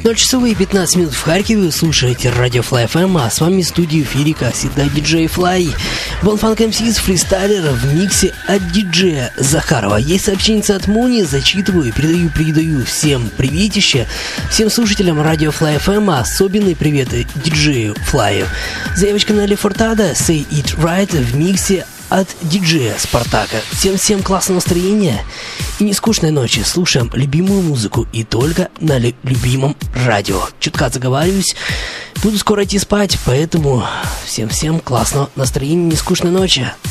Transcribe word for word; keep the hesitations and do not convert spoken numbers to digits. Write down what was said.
ноль часов и пятнадцать минут в Харькове. Вы слушаете радио Fly эф эм, а с вами в студии в эфире, как всегда, диджей Fly. Bonfunk эм си с фристайлера в миксе от диджея Захарова. Есть сообщение от Муни, зачитываю, передаю, передаю всем приветище, всем слушателям радио Fly эф эм, а особенные приветы диджею Флаю. Заявочка на Ли Фортада Say It Right в миксе от диджея Спартака. Всем-всем классного настроения и нескучной ночи. Слушаем любимую музыку и только на ли- любимом радио. Чутка заговариваюсь. Буду скоро идти спать, поэтому всем-всем классного настроения, нескучной ночи.